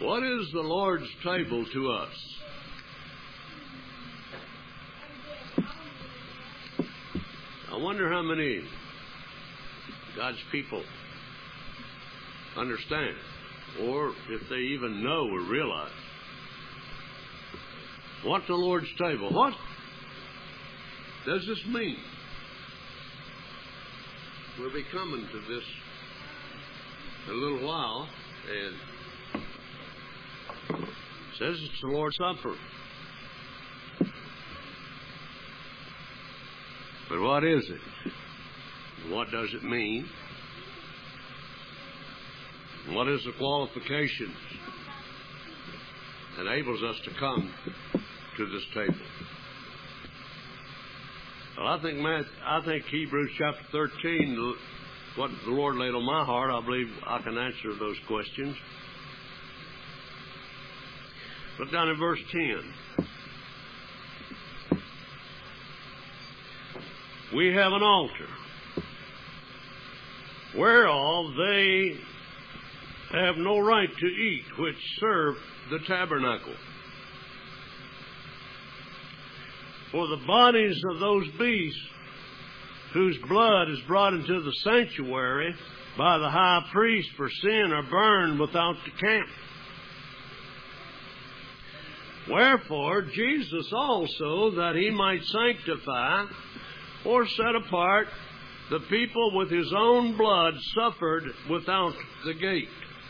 What is the Lord's table to us? I wonder how many God's people understand, or if they even know or realize what the Lord's table. What does this mean? We'll be coming to this in a little while, and it says it's the Lord's Supper. But what is it? What does it mean? What is the qualifications that enables us to come to this table? Well, I think Hebrews chapter 13, what the Lord laid on my heart, I believe I can answer those questions. Look down at verse 10. We have an altar, whereof they have no right to eat, which serve the tabernacle. For the bodies of those beasts whose blood is brought into the sanctuary by the high priest for sin are burned without the camp. Wherefore Jesus also, that he might sanctify or set apart the people with his own blood, suffered without the gate.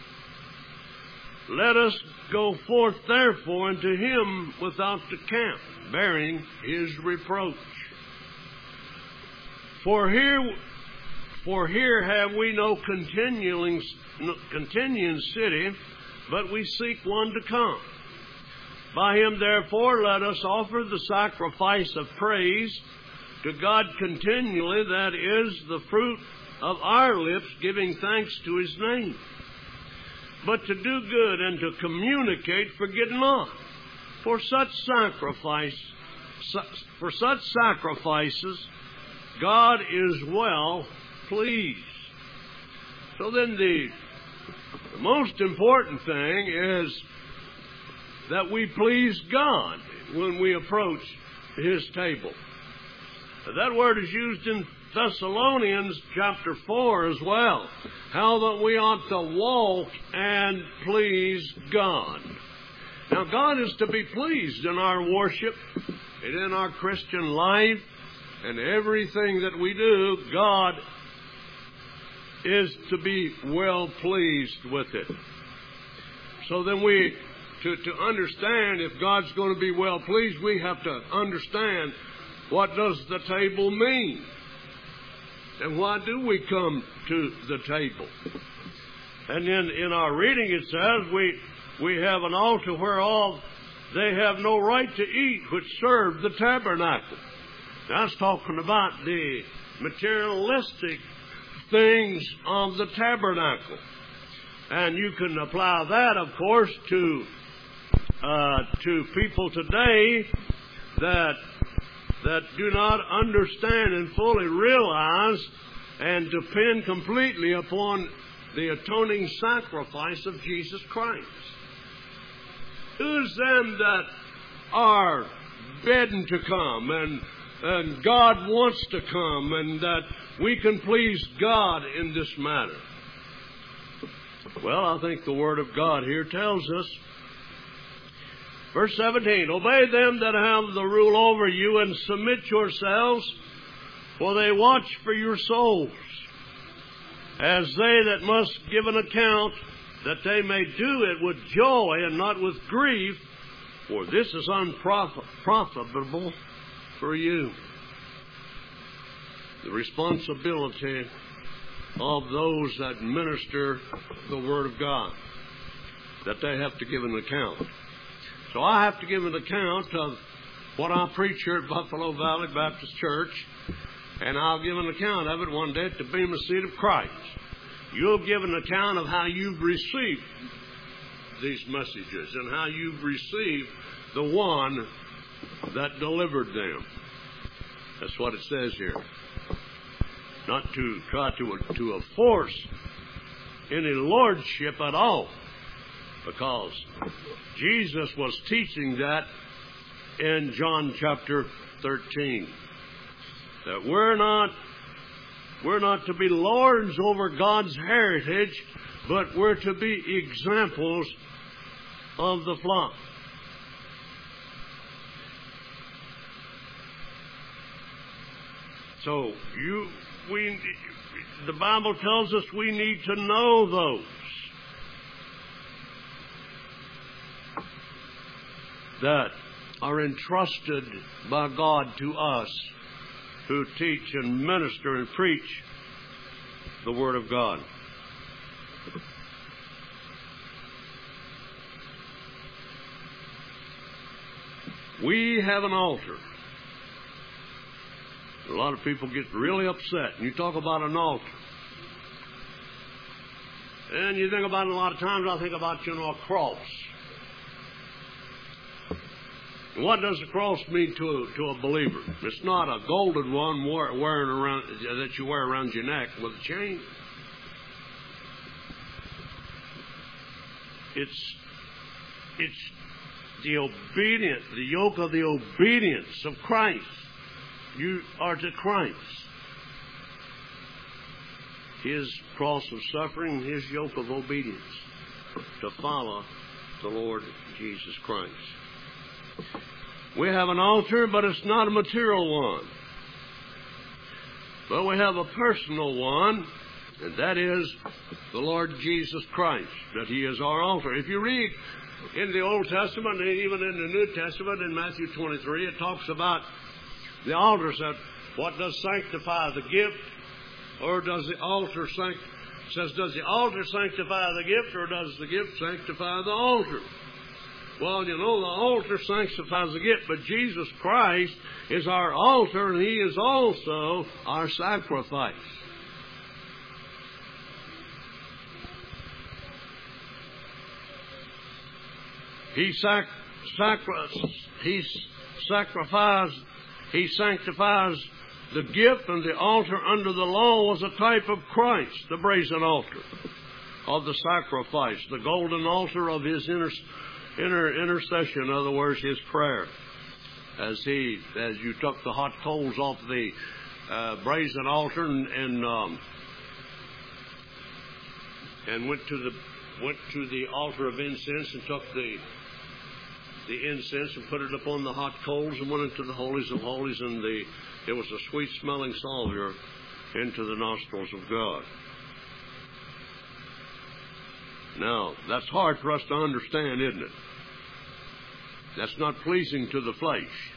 Let us go forth therefore unto him without the camp, bearing his reproach. For here have we no continuing city, but we seek one to come. By him therefore let us offer the sacrifice of praise to God continually, that is the fruit of our lips, giving thanks to his name. But to do good and to communicate, forget not. For such sacrifices, God is well pleased. So then the most important thing is that we please God when we approach his table. That word is used in Thessalonians chapter 4 as well. How that we ought to walk and please God. Now, God is to be pleased in our worship and in our Christian life and everything that we do. God is to be well pleased with it. So then to understand if God's going to be well pleased, we have to understand, what does the table mean? And why do we come to the table? And then in our reading it says, we have an altar whereof they have no right to eat, which serve the tabernacle. That's talking about the materialistic things of the tabernacle. And you can apply that, of course, to people today that do not understand and fully realize and depend completely upon the atoning sacrifice of Jesus Christ. Who's them that are begging to come and God wants to come and that we can please God in this matter? Well, I think the Word of God here tells us. Verse 17, obey them that have the rule over you and submit yourselves, for they watch for your souls, as they that must give an account, that they may do it with joy and not with grief, for this is unprofitable for you. The responsibility of those that minister the Word of God, that they have to give an account. So I have to give an account of what I preach here at Buffalo Valley Baptist Church, and I'll give an account of it one day at the Bema Seat of Christ. You'll give an account of how you've received these messages and how you've received the one that delivered them. That's what it says here. Not to try to enforce any lordship at all, because Jesus was teaching that in John chapter 13. That we're not to be lords over God's heritage, but we're to be examples of the flock. So the Bible tells us we need to know those that are entrusted by God to us, who teach and minister and preach the Word of God. We have an altar. A lot of people get really upset when you talk about an altar. And you think about it a lot of times, I think about, a cross. What does the cross mean to a believer? It's not a golden one wearing around that you wear around your neck with a chain. It's the obedience, the yoke of the obedience of Christ. You are to Christ. His cross of suffering, His yoke of obedience, to follow the Lord Jesus Christ. We have an altar, but it's not a material one. But we have a personal one, and that is the Lord Jesus Christ, that He is our altar. If you read in the Old Testament, and even in the New Testament, in Matthew 23, it talks about the altar. Said, what does sanctify the gift? Or does the altar does the altar sanctify the gift, or does the gift sanctify the altar? Well, the altar sanctifies the gift, but Jesus Christ is our altar, and He is also our sacrifice. He sanctifies the gift, and the altar under the law was a type of Christ, the brazen altar of the sacrifice, the golden altar of His intercession, in other words, His prayer. As you took the hot coals off the brazen altar and went to the altar of incense and took the incense and put it upon the hot coals and went into the holies of holies, and it was a sweet-smelling salver into the nostrils of God. Now, that's hard for us to understand, isn't it? That's not pleasing to the flesh.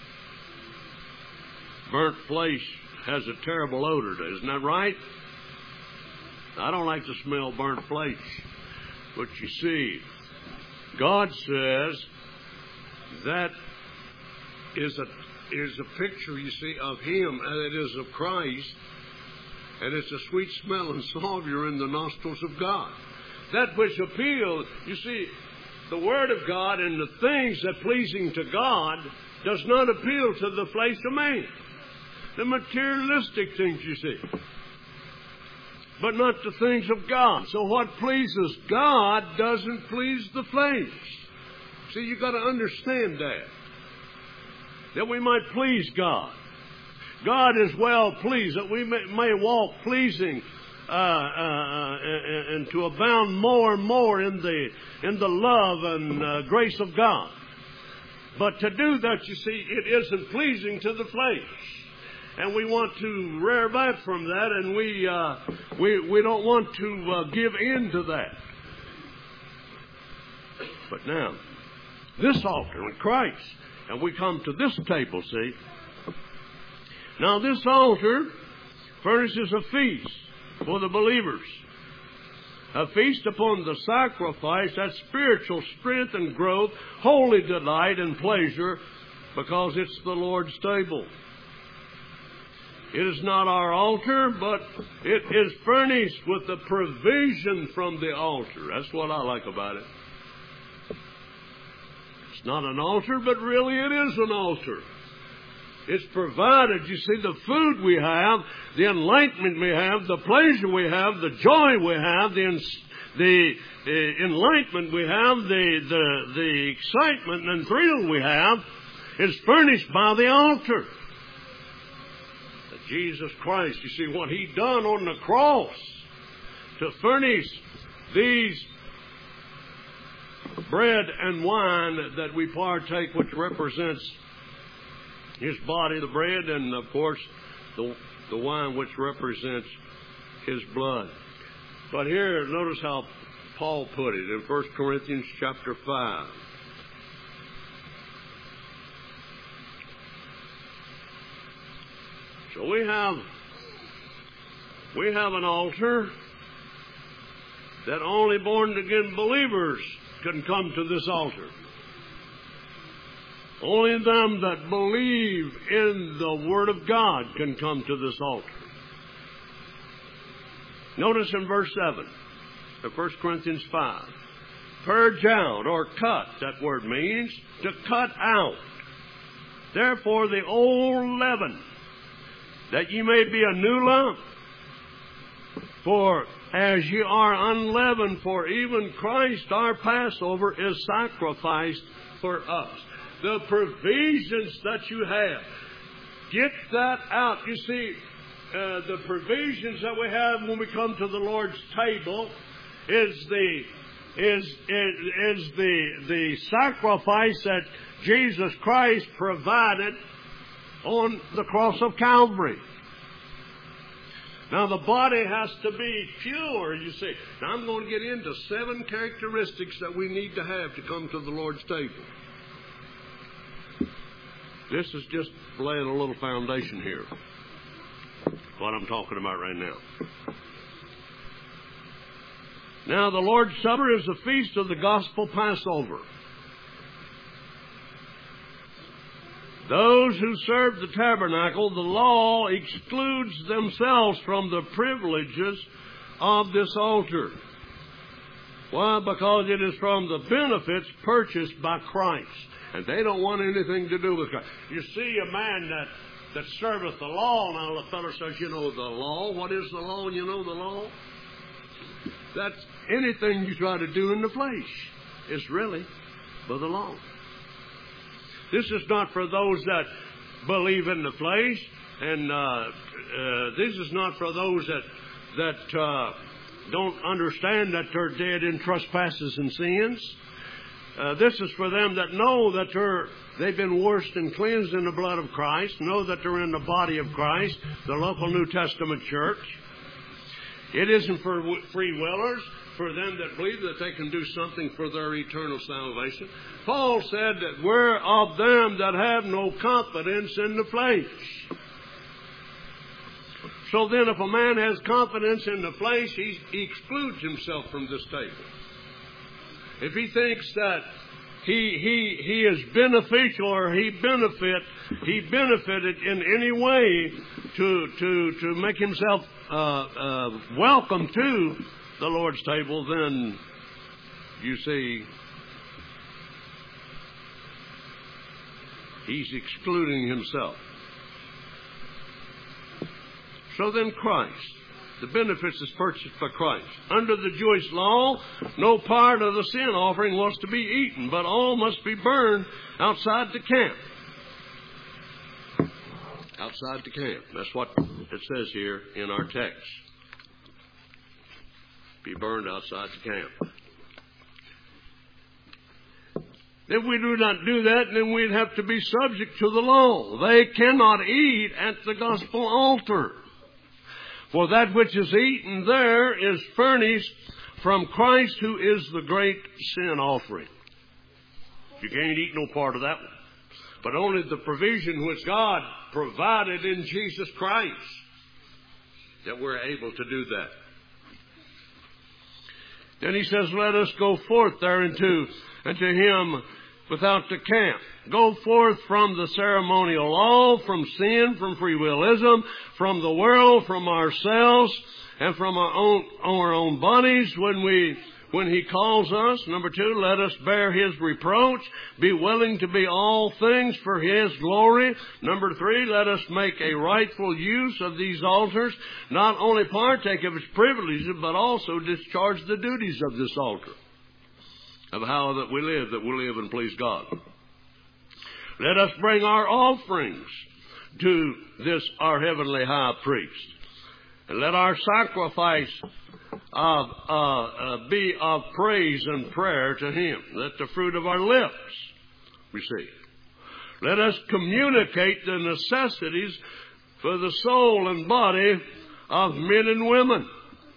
Burnt flesh has a terrible odor, isn't that right? I don't like to smell burnt flesh. But you see, God says that is a picture, you see, of Him, and it is of Christ, and it's a sweet smelling savor in the nostrils of God. That which appeals, you see, the Word of God and the things that pleasing to God does not appeal to the flesh of man. The materialistic things, you see, but not the things of God. So what pleases God doesn't please the flesh. See, you've got to understand that we might please God. God is well pleased, that we may walk pleasing and to abound more and more in the love and grace of God. But to do that, you see, it isn't pleasing to the flesh. And we want to rear back from that, and we don't want to give in to that. But now, this altar in Christ, and we come to this table, see. Now, this altar furnishes a feast for the believers. A feast upon the sacrifice, that spiritual strength and growth, holy delight and pleasure, because it's the Lord's table. It is not our altar, but it is furnished with the provision from the altar. That's what I like about it. It's not an altar, but really it is an altar. It's provided, you see, the food we have, the enlightenment we have, the pleasure we have, the joy we have, the enlightenment we have, the excitement and thrill we have, is furnished by the altar. That Jesus Christ, you see, what He done on the cross to furnish these bread and wine that we partake, which represents His body, the bread, and of course the wine, which represents His blood. But here, notice how Paul put it in 1 Corinthians chapter 5. So we have an altar that only born-again believers can come to this altar. Only them that believe in the Word of God can come to this altar. Notice in verse 7 of 1 Corinthians 5. Purge out, or cut, that word means to cut out. Therefore the old leaven, that ye may be a new lump. For as ye are unleavened, for even Christ our Passover is sacrificed for us. The provisions that you have, get that out. You see, the provisions that we have when we come to the Lord's table is the sacrifice that Jesus Christ provided on the cross of Calvary. Now, the body has to be pure, you see. Now, I'm going to get into 7 characteristics that we need to have to come to the Lord's table. This is just laying a little foundation here, what I'm talking about right now. Now, the Lord's Supper is the feast of the gospel Passover. Those who serve the tabernacle, the law excludes themselves from the privileges of this altar. Why? Because it is from the benefits purchased by Christ. And they don't want anything to do with Christ. You see a man that serveth the law. Now the fellow says, you know the law. What is the law? You know the law? That's anything you try to do in the flesh. It's really for the law. This is not for those that believe in the flesh, and this is not for those that don't understand that they're dead in trespasses and sins. This is for them that know that they've been washed and cleansed in the blood of Christ, know that they're in the body of Christ, the local New Testament church. It isn't for free willers, for them that believe that they can do something for their eternal salvation. Paul said that we're of them that have no confidence in the flesh. So then if a man has confidence in the flesh, he excludes himself from this table. If he thinks that he is beneficial or he benefited in any way to make himself welcome to the Lord's table, then you see he's excluding himself. So then Christ, the benefits is purchased by Christ. Under the Jewish law, no part of the sin offering was to be eaten, but all must be burned outside the camp. Outside the camp. That's what it says here in our text. Be burned outside the camp. If we do not do that, then we'd have to be subject to the law. They cannot eat at the gospel altar. For that which is eaten there is furnished from Christ, who is the great sin offering. You can't eat no part of that one. But only the provision which God provided in Jesus Christ, that we're able to do that. Then he says, let us go forth thereunto, and to him without the camp. Go forth from the ceremonial law, from sin, from free willism, from the world, from ourselves, and from our own bodies when He calls us. Number 2, let us bear His reproach, be willing to be all things for His glory. Number 3, let us make a rightful use of these altars, not only partake of its privileges, but also discharge the duties of this altar, of how that we live and please God. Let us bring our offerings to this, our heavenly high priest. And let our sacrifice be of praise and prayer to Him. Let the fruit of our lips receive. Let us communicate the necessities for the soul and body of men and women.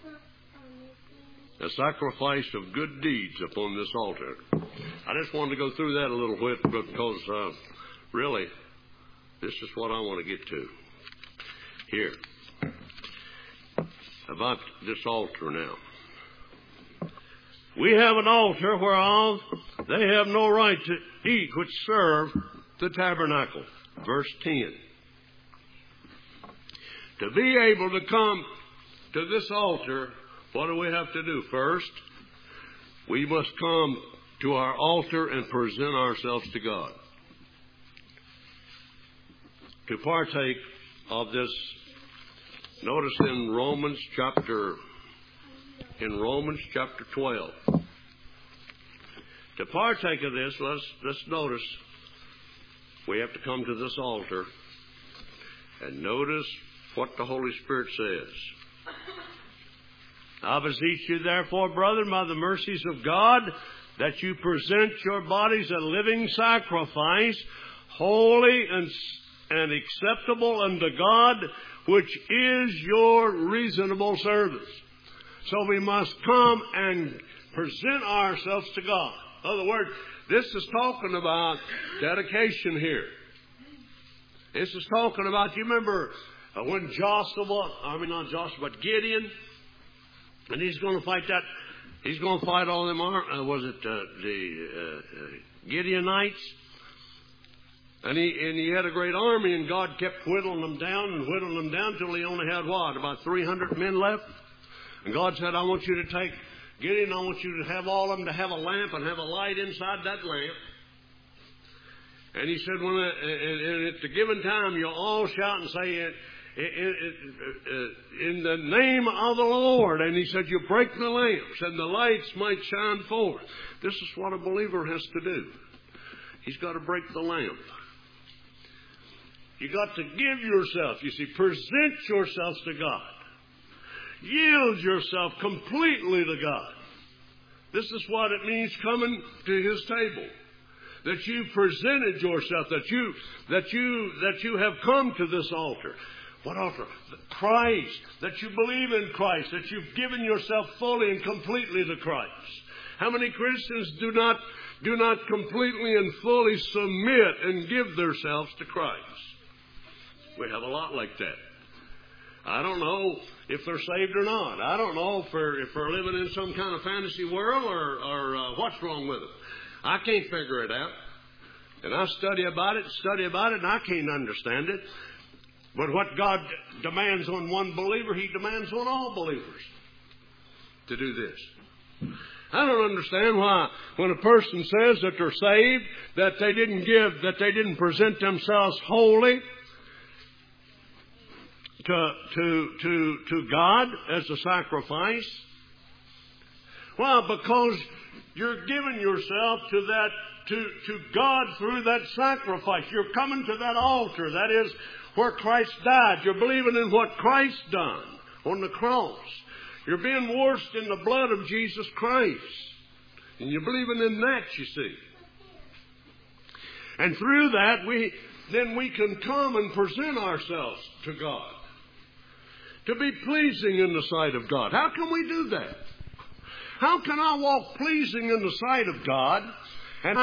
A sacrifice of good deeds upon this altar. I just wanted to go through that a little bit because really, this is what I want to get to here. About this altar now. We have an altar whereof they have no right to eat which serve the tabernacle. Verse 10. To be able to come to this altar, what do we have to do? First, we must come to our altar and present ourselves to God. To partake of this, notice in Romans chapter 12. To partake of this, let's notice we have to come to this altar and notice what the Holy Spirit says. I beseech you, therefore, brethren, by the mercies of God, that you present your bodies a living sacrifice, holy and acceptable unto God, which is your reasonable service. So we must come and present ourselves to God. In other words, this is talking about dedication here. This is talking about, you remember when Gideon, and he's going to fight all them, Gideonites? And he had a great army, and God kept whittling them down till he only had about 300 men left. And God said, I want you to take Gideon, I want you to have all of them to have a lamp and have a light inside that lamp. And he said, and at the given time, you'll all shout and say, in the name of the Lord. And he said, you break the lamps and the lights might shine forth. This is what a believer has to do. He's got to break the lamp. You got to give yourself, present yourselves to God. Yield yourself completely to God. This is what it means coming to His table. That you presented yourself, that you have come to this altar. What altar? Christ. That you believe in Christ. That you've given yourself fully and completely to Christ. How many Christians do not completely and fully submit and give themselves to Christ? We have a lot like that. I don't know if they're saved or not. I don't know if they're living in some kind of fantasy world or what's wrong with them. I can't figure it out. And I study about it, and I can't understand it. But what God demands on one believer, He demands on all believers to do this. I don't understand why when a person says that they're saved, that they didn't present themselves wholly to God as a sacrifice. Well, because you're giving yourself to God through that sacrifice. You're coming to that altar. That is where Christ died. You're believing in what Christ done on the cross. You're being washed in the blood of Jesus Christ. And you're believing in that, you see. And through that, we can come and present ourselves to God. To be pleasing in the sight of God. How can we do that? How can I walk pleasing in the sight of God? And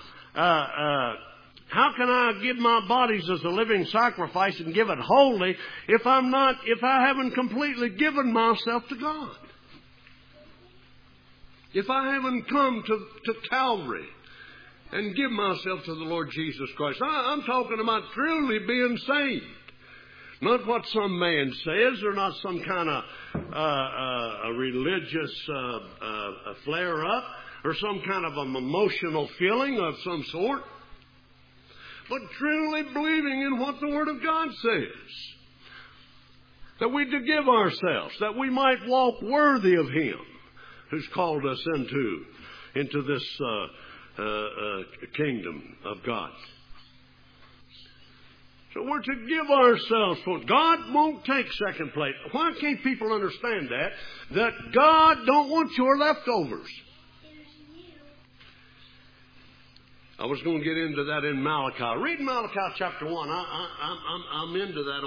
how can I give my bodies as a living sacrifice and give it wholly if I haven't completely given myself to God? If I haven't come to Calvary and give myself to the Lord Jesus Christ. I'm talking about truly being saved. Not what some man says, or not some kind of a religious flare-up, or some kind of an emotional feeling of some sort, but truly believing in what the Word of God says. That we to give ourselves, that we might walk worthy of Him who's called us into this kingdom of God. So we're to give ourselves for God won't take second place. Why can't people understand that? That God don't want your leftovers. I was going to get into that in Malachi. Read Malachi chapter 1. I'm into that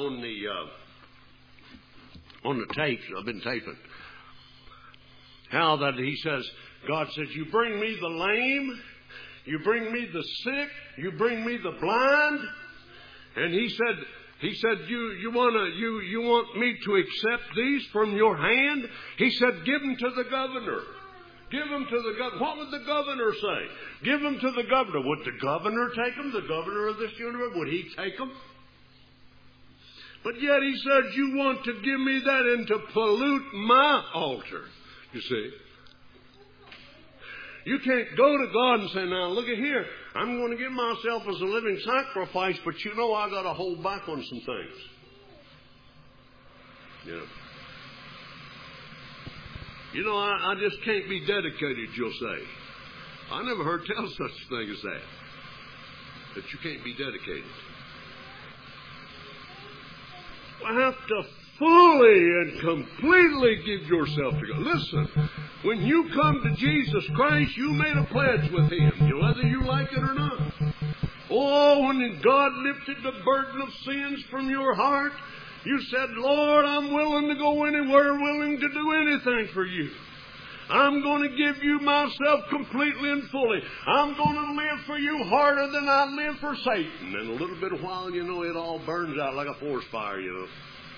on the tapes. I've been taping. How that he says, God says, you bring me the lame, you bring me the sick, you bring me the blind. And he said, you want me to accept these from your hand? He said, give them to the governor. Give them to the governor. What would the governor say? Give them to the governor. Would the governor take them? The governor of this universe? Would he take them? But yet he said, you want to give me that and to pollute my altar. You see? You can't go to God and say, now look at here, I'm going to give myself as a living sacrifice, but you know I got to hold back on some things. Yeah. You know, I just can't be dedicated, you'll say. I never heard tell such a thing as that you can't be dedicated. You have to fully and completely give yourself to God. Listen, when you come to Jesus Christ, you made a pledge with Him, whether you like it or not. Oh, when God lifted the burden of sins from your heart, you said, Lord, I'm willing to go anywhere, willing to do anything for you. I'm going to give you myself completely and fully. I'm going to live for you harder than I live for Satan. And a little bit of while, you know, it all burns out like a forest fire, you know.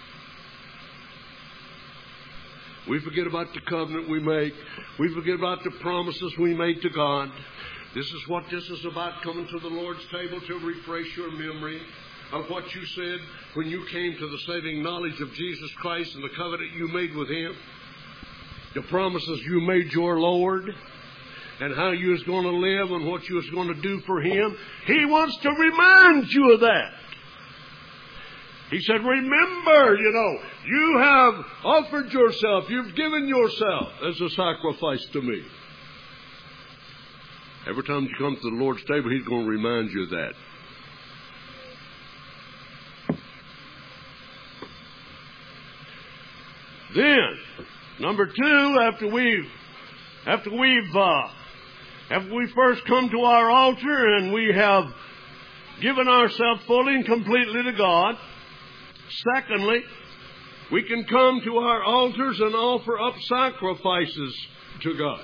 We forget about the covenant we make. We forget about the promises we made to God. This is what this is about, coming to the Lord's table to refresh your memory of what you said when you came to the saving knowledge of Jesus Christ and the covenant you made with Him. The promises you made your Lord and how you was going to live and what you was going to do for Him. He wants to remind you of that. He said, remember, you know, you have offered yourself, you've given yourself as a sacrifice to me. Every time you come to the Lord's table, He's going to remind you of that. Then, number two, after we first come to our altar and we have given ourselves fully and completely to God, secondly, we can come to our altars and offer up sacrifices to God.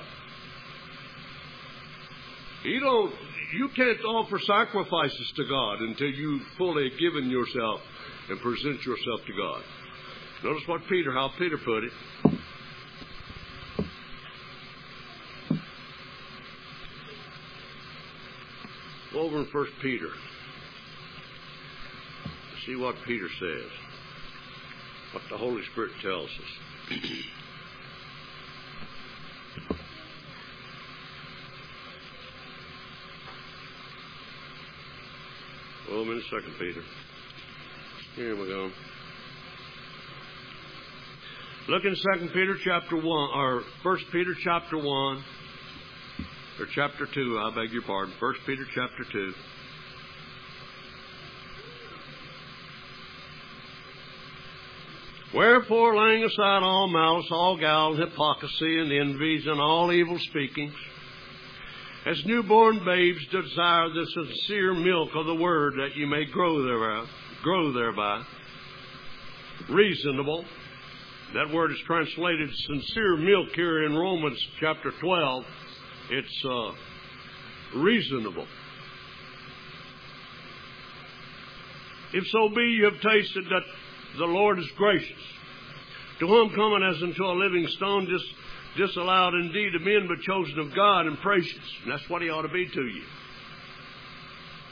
You can't offer sacrifices to God until you've fully given yourself and present yourself to God. Notice how Peter put it. Go over in 1 Peter. See what Peter says. What the Holy Spirit tells us. Well, a minute, 2 Peter. Here we go. Look in 2 Peter chapter 1, or 1 Peter chapter 1, or chapter 2, I beg your pardon. 1 Peter chapter 2. Wherefore, laying aside all malice, all guile, and hypocrisy, and envies, and all evil speakings, as newborn babes desire the sincere milk of the word, that you may grow thereby. Reasonable. That word is translated sincere milk here in Romans chapter 12. It's reasonable. If so be you have tasted that the Lord is gracious, to whom coming as unto a living stone, disallowed indeed of men, but chosen of God and precious. And that's what He ought to be to you.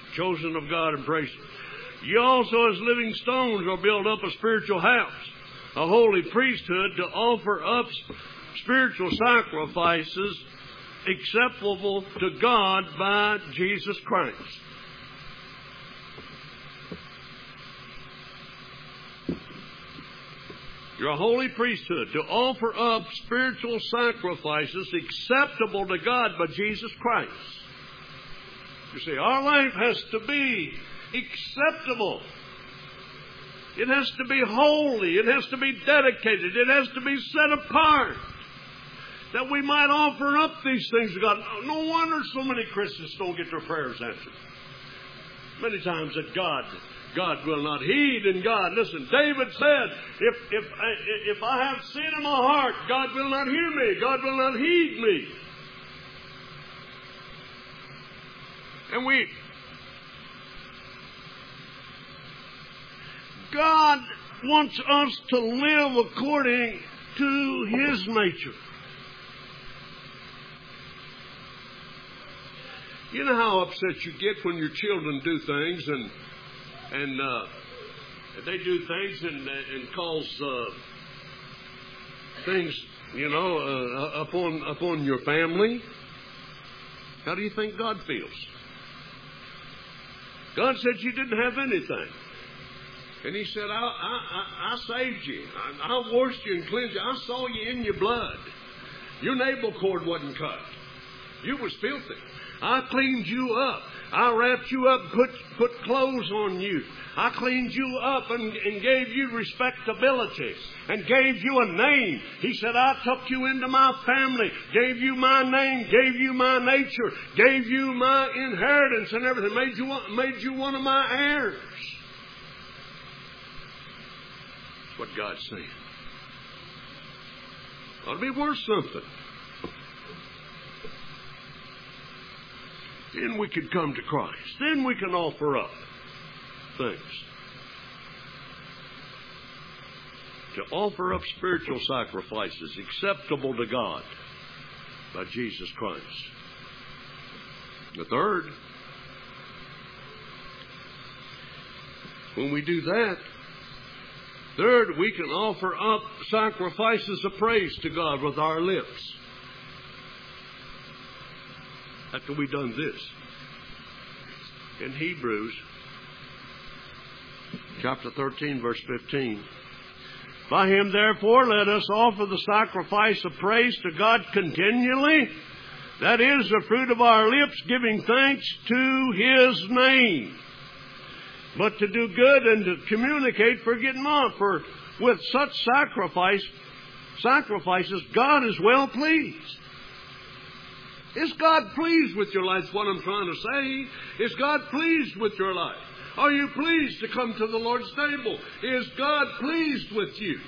chosen of God and precious. Ye also as living stones are built up a spiritual house, a holy priesthood, to offer up spiritual sacrifices acceptable to God by Jesus Christ. You're a holy priesthood to offer up spiritual sacrifices acceptable to God by Jesus Christ. You see, our life has to be acceptable. It has to be holy. It has to be dedicated. It has to be set apart, that we might offer up these things to God. No wonder so many Christians don't get their prayers answered. Many times that God will not heed. And God, listen, David said, if I have sin in my heart, God will not hear me. God will not heed me. And God wants us to live according to His nature. You know how upset you get when your children do things and they do things and cause things, upon your family. How do you think God feels? God said you didn't have anything. And He said, I saved you. I washed you and cleansed you. I saw you in your blood. Your navel cord wasn't cut. You was filthy. I cleaned you up. I wrapped you up, put clothes on you. I cleaned you up and gave you respectability and gave you a name. He said, I took you into my family, gave you my name, gave you my nature, gave you my inheritance and everything, made you one of my heirs. That's what God's saying. Ought to be worth something. Then we can come to Christ. Then we can offer up things. To offer up spiritual sacrifices acceptable to God by Jesus Christ. The third, when we do that, we can offer up sacrifices of praise to God with our lips. After we've done this, in Hebrews chapter 13, verse 15, by Him, therefore, let us offer the sacrifice of praise to God continually. That is the fruit of our lips, giving thanks to His name. But to do good and to communicate, forgetting not, for with such sacrifices, God is well pleased. Is God pleased with your life? That's what I'm trying to say. Is God pleased with your life? Are you pleased to come to the Lord's table? Is God pleased with you?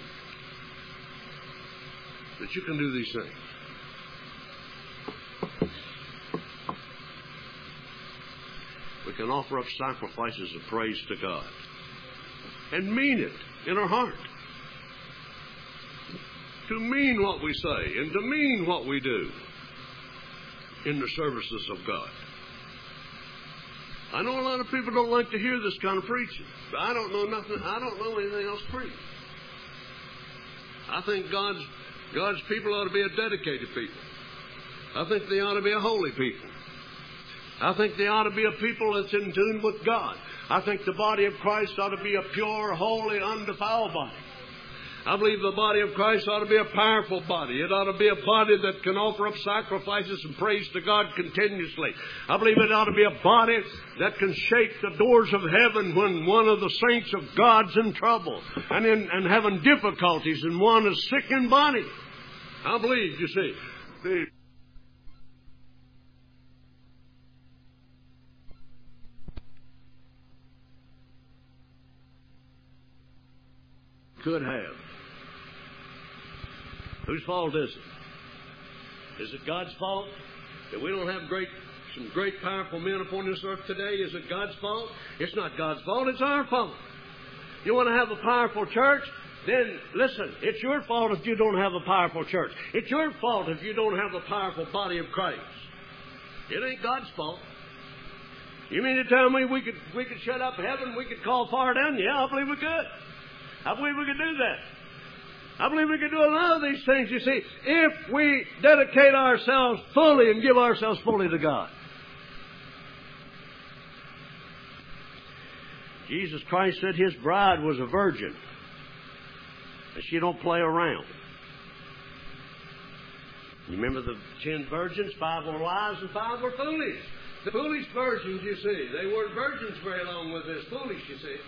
That you can do these things. We can offer up sacrifices of praise to God. And mean it in our heart. To mean what we say and to mean what we do in the services of God. I know a lot of people don't like to hear this kind of preaching, but I don't know anything else to preach. I think God's people ought to be a dedicated people. I think they ought to be a holy people. I think they ought to be a people that's in tune with God. I think the body of Christ ought to be a pure, holy, undefiled body. I believe the body of Christ ought to be a powerful body. It ought to be a body that can offer up sacrifices and praise to God continuously. I believe it ought to be a body that can shake the doors of heaven when one of the saints of God's in trouble and having difficulties and one is sick in body. I believe, you see, could have. Whose fault is it? Is it God's fault that we don't have some great powerful men upon this earth today? Is it God's fault? It's not God's fault, it's our fault. You want to have a powerful church? Then listen, it's your fault if you don't have a powerful church. It's your fault if you don't have a powerful body of Christ. It ain't God's fault. You mean to tell me we could shut up heaven, we could call fire down? Yeah, I believe we could. I believe we could do that. I believe we could do a lot of these things, you see, if we dedicate ourselves fully and give ourselves fully to God. Jesus Christ said His bride was a virgin. And she don't play around. You remember the 10 virgins? 5 were wise and 5 were foolish. The foolish virgins, you see, they weren't virgins very long with this. Foolish, you see.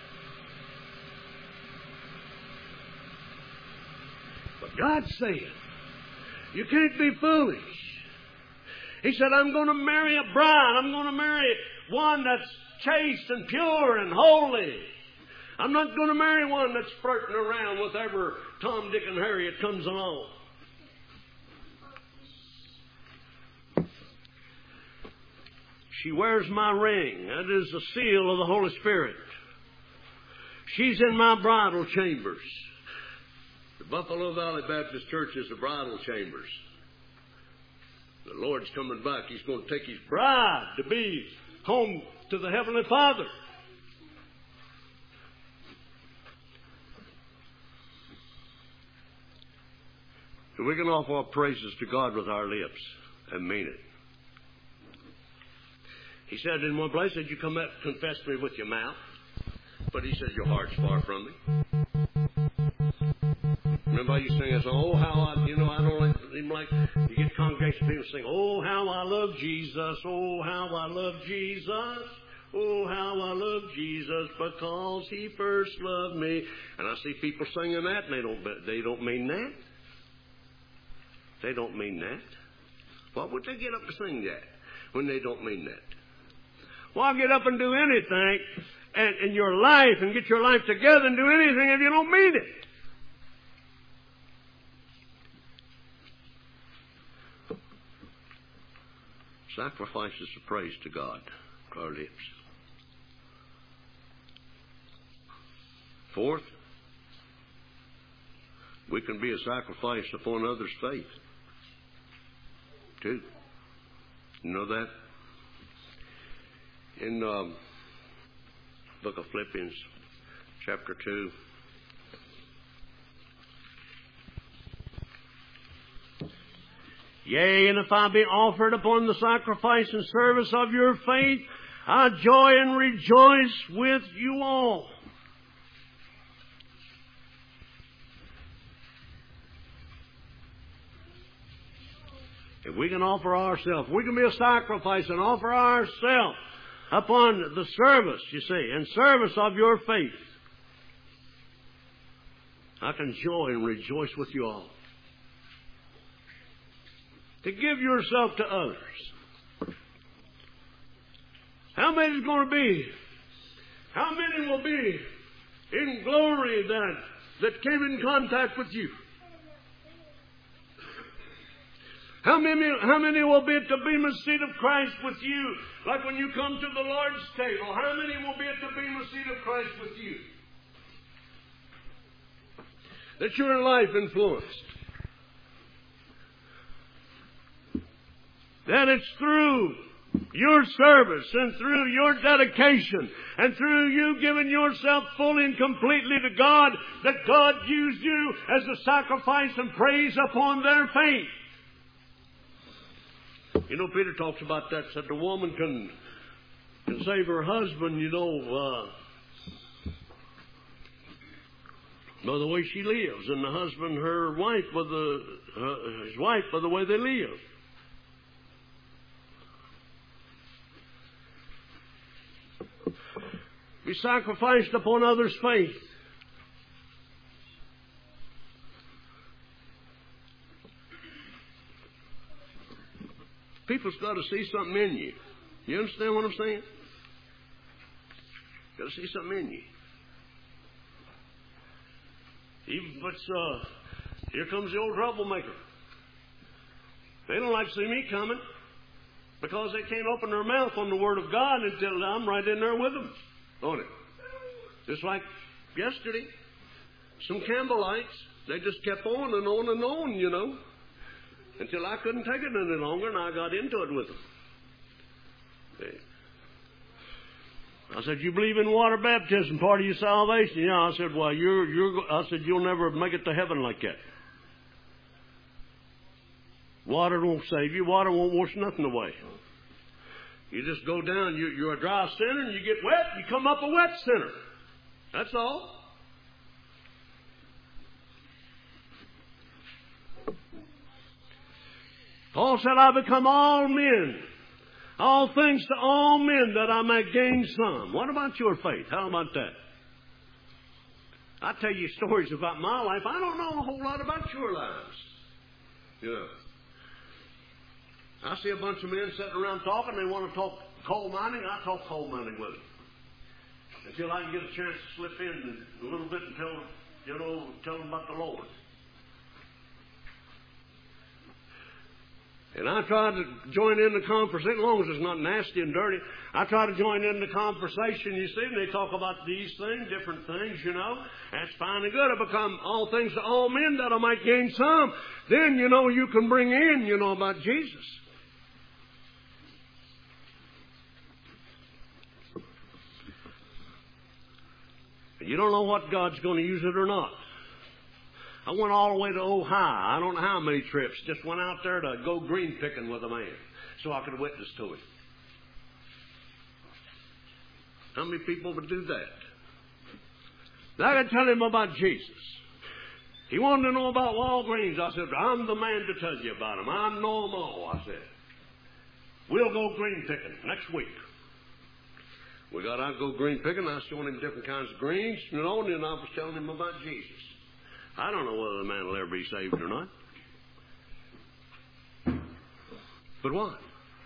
But God said, you can't be foolish. He said, I'm going to marry a bride. I'm going to marry one that's chaste and pure and holy. I'm not going to marry one that's flirting around with every Tom, Dick, and Harry that comes along. She wears my ring. That is the seal of the Holy Spirit. She's in my bridal chambers. The Buffalo Valley Baptist Church is the bridal chambers. The Lord's coming back. He's going to take His bride to be home to the Heavenly Father. So we can offer our praises to God with our lips and mean it. He said in one place, you come up, confess me with your mouth. But He says, your heart's far from me. Remember you sing a song, oh, how I don't even like, you get congregation people sing, oh, how I love Jesus, oh, how I love Jesus, oh, how I love Jesus, because He first loved me. And I see people singing that, and they don't mean that. They don't mean that. Why would they get up and sing that when they don't mean that? Why get up and do anything in your life and get your life together and do anything if you don't mean it? Sacrifices of praise to God, our lips. Fourth, we can be a sacrifice upon others' faith. Too. You know that? In the book of Philippians, chapter 2. Yea, and if I be offered upon the sacrifice and service of your faith, I joy and rejoice with you all. If we can offer ourselves, we can be a sacrifice and offer ourselves upon the service, you see, and service of your faith, I can joy and rejoice with you all. To give yourself to others. How many is going to be? How many will be in glory that came in contact with you? How many will be at the bema seat of Christ with you, like when you come to the Lord's table? How many will be at the bema seat of Christ with you? That your life influenced. That it's through your service and through your dedication and through you giving yourself fully and completely to God that God used you as a sacrifice and praise upon their faith. You know, Peter talks about that, said the woman can save her husband, by the way she lives, and the husband her wife his wife by the way they live. Be sacrificed upon others' faith. People's got to see something in you. You understand what I'm saying? Got to see something in you. Even if it's, here comes the old troublemaker. They don't like to see me coming because they can't open their mouth on the Word of God until I'm right in there with them. Don't it? Just like yesterday, some Campbellites, they just kept on and on and on, until I couldn't take it any longer, and I got into it with them. I said, you believe in water baptism, part of your salvation? Yeah. I said, well, I said, you'll never make it to heaven like that. Water won't save you. Water won't wash nothing away. You just go down. You're a dry sinner, and you get wet. You come up a wet sinner. That's all. Paul said, I become all men, all things to all men, that I may gain some. What about your faith? How about that? I tell you stories about my life. I don't know a whole lot about your lives. You know. I see a bunch of men sitting around talking. They want to talk coal mining. I talk coal mining with them. Until I can get a chance to slip in a little bit and tell them about the Lord. And I try to join in the conversation, as long as it's not nasty and dirty. I try to join in the conversation, you see, and they talk about these things, different things, you know. That's fine and good. I become all things to all men, that I might gain some. Then, you know, you can bring in, you know, about Jesus. You don't know what God's going to use it or not. I went all the way to Ohio. I don't know how many trips. Just went out there to go green picking with a man so I could witness to him. How many people would do that? Now I could tell him about Jesus. He wanted to know about Walgreens. I said, I'm the man to tell you about him. I know them all, I said. We'll go green picking next week. We got out to go green picking. I was showing him different kinds of greens, you know, and then I was telling him about Jesus. I don't know whether the man will ever be saved or not. But what?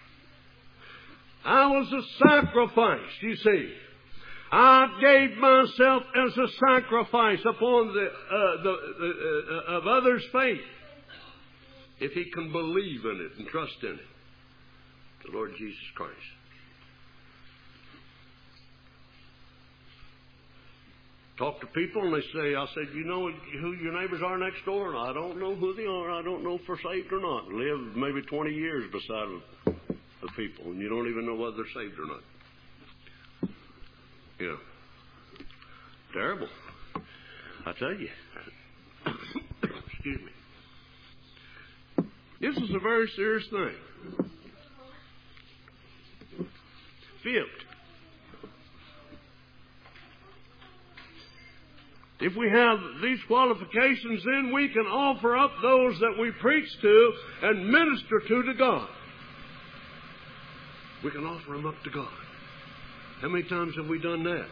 I was a sacrifice, you see. I gave myself as a sacrifice upon of others' faith. If he can believe in it and trust in it. The Lord Jesus Christ. Talk to people and they say, I said, you know who your neighbors are next door? And I don't know who they are. I don't know if they're saved or not. Live maybe 20 years beside the people and you don't even know whether they're saved or not. Yeah. Terrible. I tell you. Excuse me. This is a very serious thing. Fifth. If we have these qualifications, then we can offer up those that we preach to and minister to God. We can offer them up to God. How many times have we done that?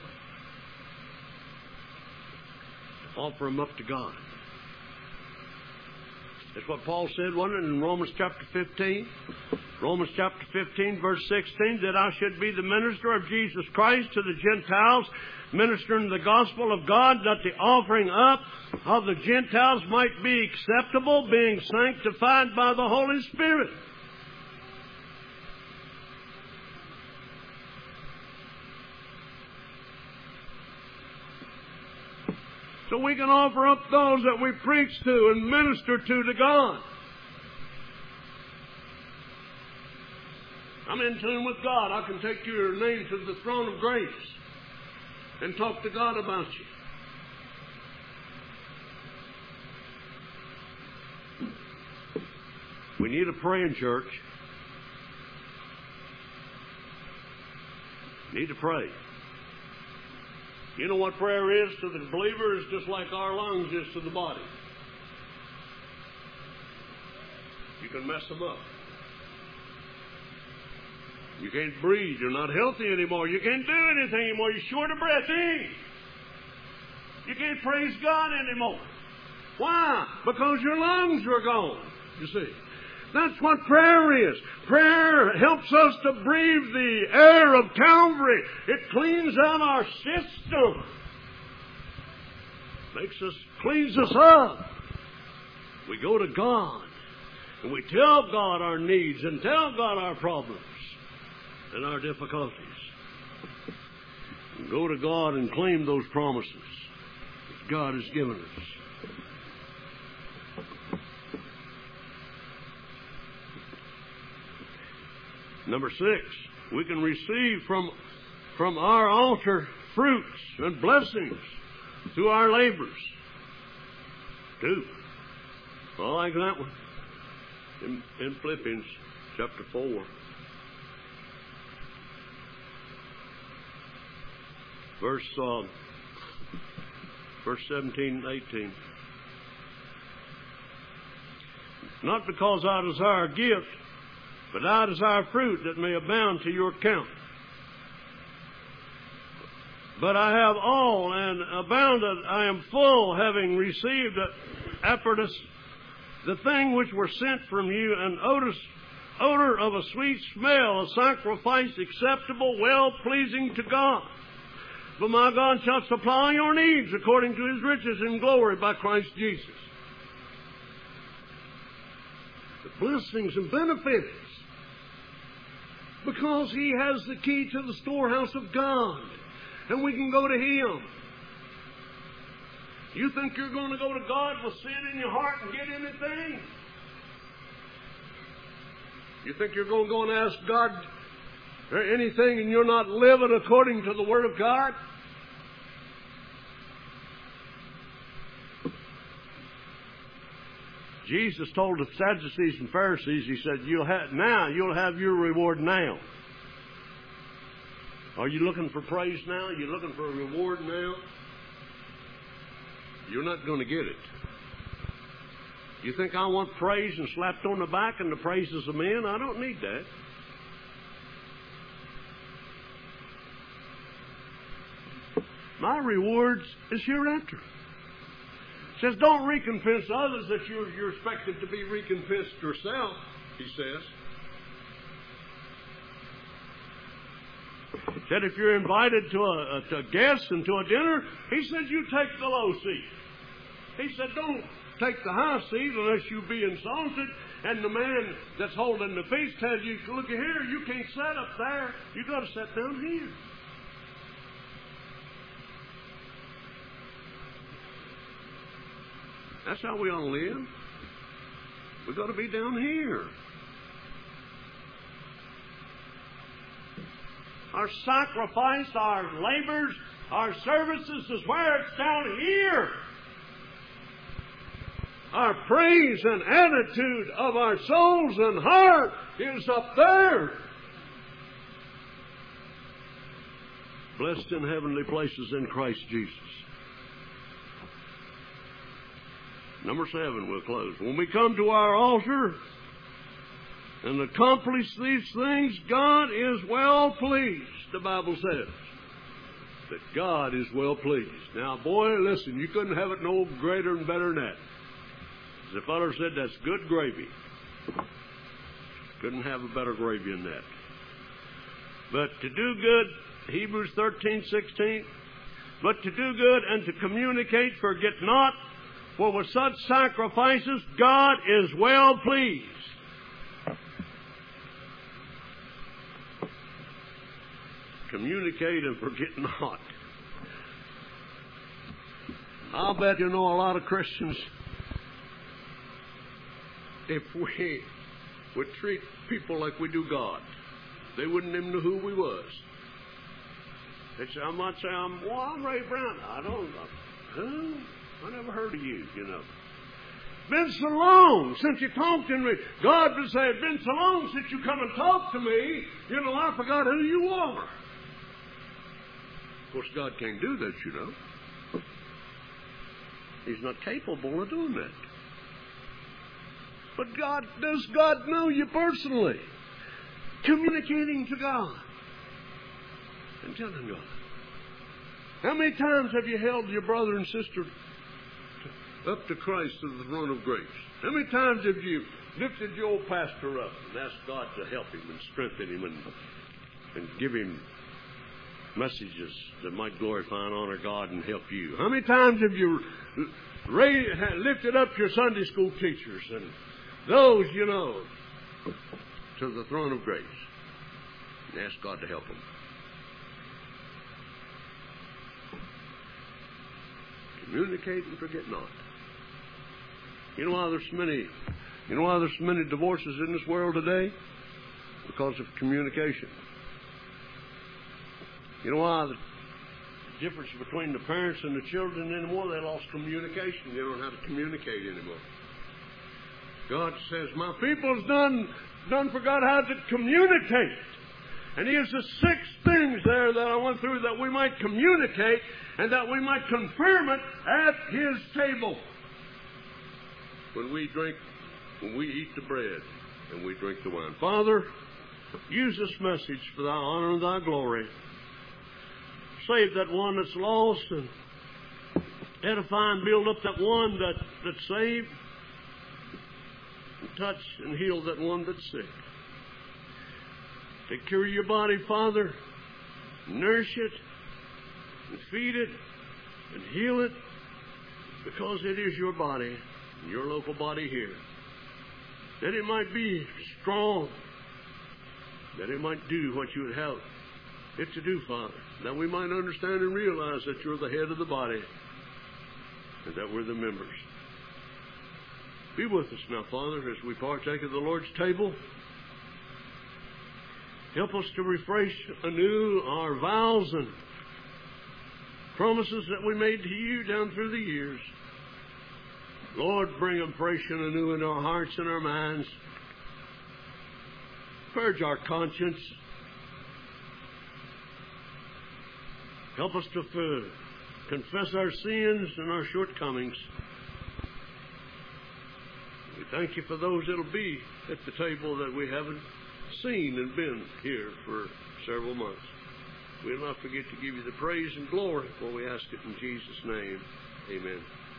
Offer them up to God. That's what Paul said, wasn't it, in Romans chapter 15? Romans chapter 15, verse 16, that I should be the minister of Jesus Christ to the Gentiles, ministering the gospel of God, that the offering up of the Gentiles might be acceptable, being sanctified by the Holy Spirit. So we can offer up those that we preach to and minister to God. I'm in tune with God. I can take your name to the throne of grace and talk to God about you. We need a praying church. Need to pray. You know what prayer is to the believer is just like our lungs is to the body. You can mess them up. You can't breathe. You're not healthy anymore. You can't do anything anymore. You're short of breath. You can't praise God anymore. Why? Because your lungs are gone, you see. That's what prayer is. Prayer helps us to breathe the air of Calvary. It cleans out our system. Cleans us up. We go to God and we tell God our needs and tell God our problems and our difficulties. And go to God and claim those promises that God has given us. Number 6, we can receive from from our altar fruits and blessings through our labors. 2. I like that one. In Philippians chapter 4. Verse 17 and 18. Not because I desire a gift, but I desire fruit that may abound to your account. But I have all and abounded. I am full, having received Epaphroditus, the thing which were sent from you, an odor of a sweet smell, a sacrifice acceptable, well-pleasing to God. But my God shall supply your needs according to His riches in glory by Christ Jesus. The blessings and benefits. Because He has the key to the storehouse of God. And we can go to Him. You think you're going to go to God with sin in your heart and get anything? You think you're going to go and ask God anything and you're not living according to the Word of God? Jesus told the Sadducees and Pharisees, He said, you'll have your reward now. Are you looking for praise now? Are you looking for a reward now? You're not going to get it. You think I want praise and slapped on the back and the praises of men? I don't need that. My rewards is hereafter. It says, don't recompense others that you're expected to be recompensed yourself, He says. Said if you're invited to a guest and to a dinner, He said you take the low seat. He said don't take the high seat unless you be insulted. And the man that's holding the feast tells you, look here, you can't sit up there. You got to sit down here. That's how we ought to live. We've got to be down here. Our sacrifice, our labors, our services is where it's down here. Our praise and attitude of our souls and heart is up there. Blessed in heavenly places in Christ Jesus. Number 7, we'll close. When we come to our altar and accomplish these things, God is well pleased, the Bible says. That God is well pleased. Now, boy, listen, you couldn't have it no greater and better than that. As the fellow said, that's good gravy. Couldn't have a better gravy than that. But to do good, Hebrews 13:16, but to do good and to communicate, forget not, for with such sacrifices God is well pleased. Communicate and forget not. I'll bet you know a lot of Christians, if we would treat people like we do God, they wouldn't even know who we was. They say, I might say, I'm Ray Brown. I don't know. Who? I never heard of you, you know. Been so long since you talked to me. God would say, it's been so long since you come and talked to me, you know, I forgot who you are. Of course, God can't do that, you know. He's not capable of doing that. But does God know you personally? Communicating to God and telling God. How many times have you held your brother and sister up to Christ to the throne of grace? How many times have you lifted your old pastor up and asked God to help him and strengthen him and give him messages that might glorify and honor God and help you? How many times have you lifted up your Sunday school teachers and those, you know, to the throne of grace and asked God to help them? Communicate and forget not. You know why there's so many divorces in this world today? Because of communication. You know why? The difference between the parents and the children anymore, they lost communication. They don't know how to communicate anymore. God says, my people's done forgot how to communicate. And here's the 6 things there that I went through that we might communicate and that we might confirm it at His table. When we eat the bread and we drink the wine. Father, use this message for Thy honor and Thy glory. Save that one that's lost and edify and build up that one that's saved. And touch and heal that one that's sick. Take care of your body, Father. Nourish it and feed it and heal it because it is your body, your local body here. That it might be strong, that it might do what you would have it to do, Father. That we might understand and realize that you're the head of the body and that we're the members. Be with us now, Father, as we partake of the Lord's table. Help us to refresh anew our vows and promises that we made to you down through the years. Lord, bring them fresh and anew in our hearts and our minds. Purge our conscience. Help us to confess our sins and our shortcomings. We thank you for those that will be at the table that we haven't seen and been here for several months. We'll not forget to give you the praise and glory, for we ask it in Jesus' name. Amen.